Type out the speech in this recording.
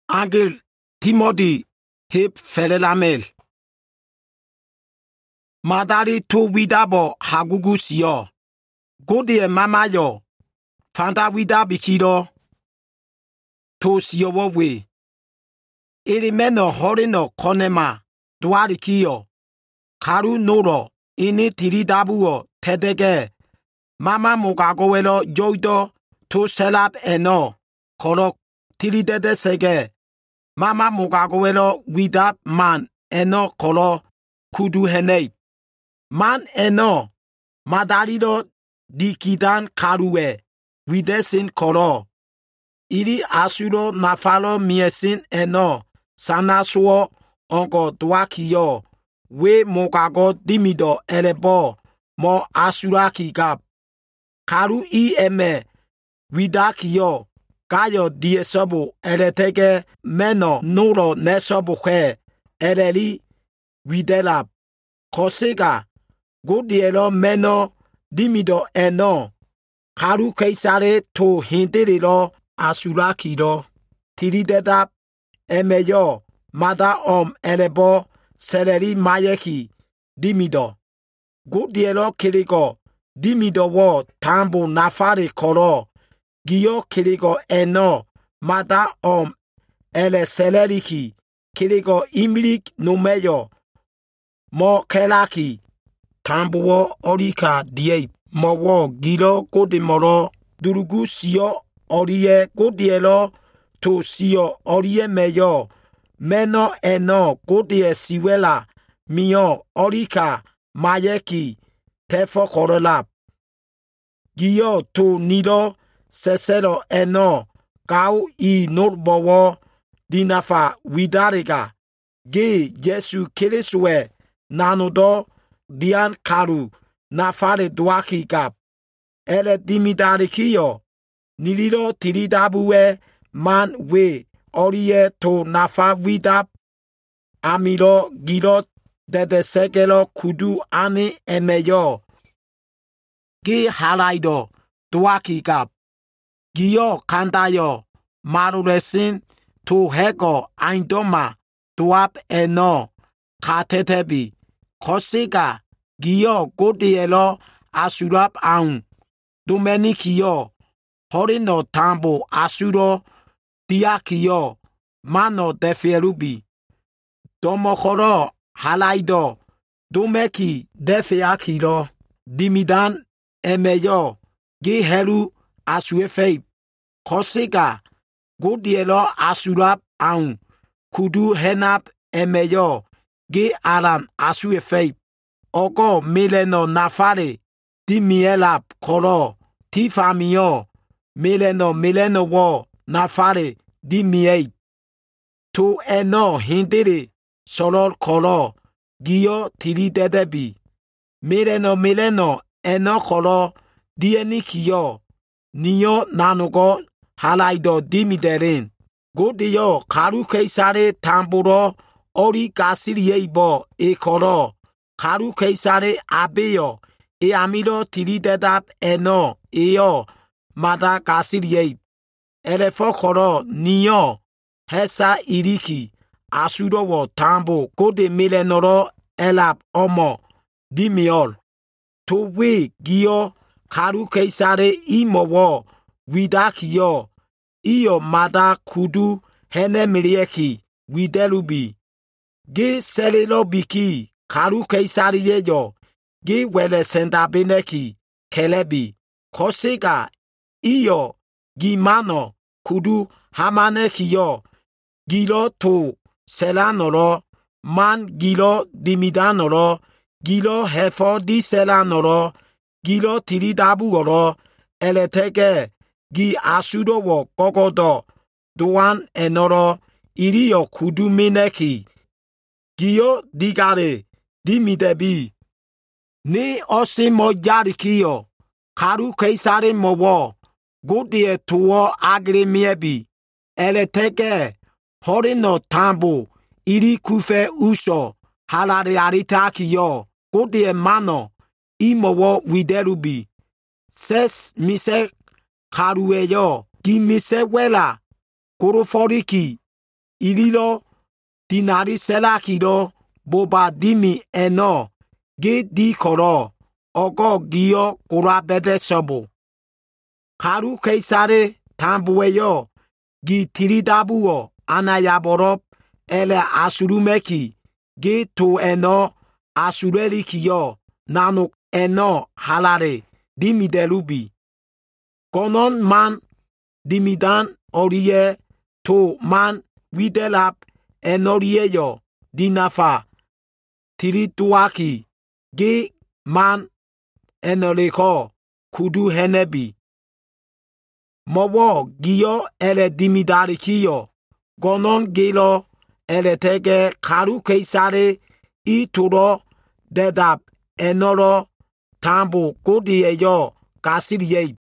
Angel Timothy Hip Felelamel Madari to widabo hagugu siyo. Gode mama yo. Fanta wida bikiro. To siyo we. Elimeno horino konema. Dwari kiyo. Karu noro. Ini tiridabuo. Tedege. Mama mugagowelo joido. To selap eno. Koro tiridede sege. Mama mugagowelo widap man. Eno koro kudu henei. Man eno. Madariro dikidan karue. Widesin koro. Iri asuro nafalo miesin eno. Sanasuo onko dwakiyo. We mogago dimido elebo. Mo asuraki gap. Karu I eme. Widakiyo. Kayo diesobo eretege meno nuro nesobo kwe. Ereli widelap. Kosega. Godielo meno dimido eno. Karu keisare to hindirilo asurakiro. Tiridedap emeyo mada elebo seleri mayeki dimido. Godielo kirigo dimido wo tambo nafari koro. Giyo kirigo eno mada ele seleriki kirigo imilik numeyo. Mo kelaki tambuo orika die mowo giro godimoro durugu siyo orie godielo to siyo orie meyo meno eno godie siwela mio orika mayeki tefo korolap giyo to nido sesero eno kau I norbowo dinafa widariga ge Jesu kiriswe nanodo dian karu nafare dwaki gap. Ele dimidarikiyo. Niliro tiridabue man we orie to nafa widap. Amiro giro dedesegelo kudu ani emeyo. Gi halaido dwaki gap. Giyo kandayo maruresin to hego aindoma dwap eno katetebi. Kosiga giyo godielo asurap aun. Domenikiyo horino tambo asuro diakiyo mano defierubi. Domokoro halaido domeki defeakiro. Dimidan emeyo giheru asuefeib. Kosiga godielo asurap aun. Kudu henap emeyo. Ge aran asuefeib. Ogo mileno nafare. Di mielap koro. Ti famio. Mileno wo nafare. Di miej. To eno hindere. Soror koro. Giyo tiridedebi. Mileno eno koro. Di enikiyo. Niyo nanugo halaido dimiderin. Godiyo karu keisare tamburo. Ori gasiri bo e koro. Karu keisare abeyo. E amiro tiridedap eno. Eyo. Mada gasiri. Elefo koro. Niyo. Hesa iriki. Asuro wo tambo. Gode milenoro. Elap omo. Dimiol. To we giyo. Karu keisare imo wo. Widakiyo. Iyo mada kudu. Hene mirieki. Widelubi. Ge selelo biki, karu keisari yeyo, ge wele senda beneki, kelebi, kosega, iyo, gimano, kudu, hamaneki yo, gilo to, selanoro, man gilo dimidanoro, gilo hefo di selanoro, gilo tiridabu oro, eletege, gi asudo wo kogodo, doan enoro, iriyo kudu mineki, Giyo digare dimidebi. Ni osi mo yarikiyo. Karu keisare mowo. Godie tuwo agri miebi. Eleteke. Horino tambo. Iri kufe uso. Halare aritakiyo. Godie mano. Imowo widerubi. Ses mise karueyo. Gi mise wela. Koroforiki. Ililo dinari selakiro boba dimi eno ge di koro ogo gio kurabede sobo. Karu keisare tambueyo gi tiridabuo anayaborob ele asurumeki ge to eno asurelikiyo nanuk eno halare dimidelubi. Konon man dimidan orie to man widelap enoriyeyo dinafa tirituaki ge man enoleko kudu henebi. Mowo giyo ele dimidarikiyo gonon gelo ele tege karu keisare ituro dedap enoro tambu kodi eyo kasiriye.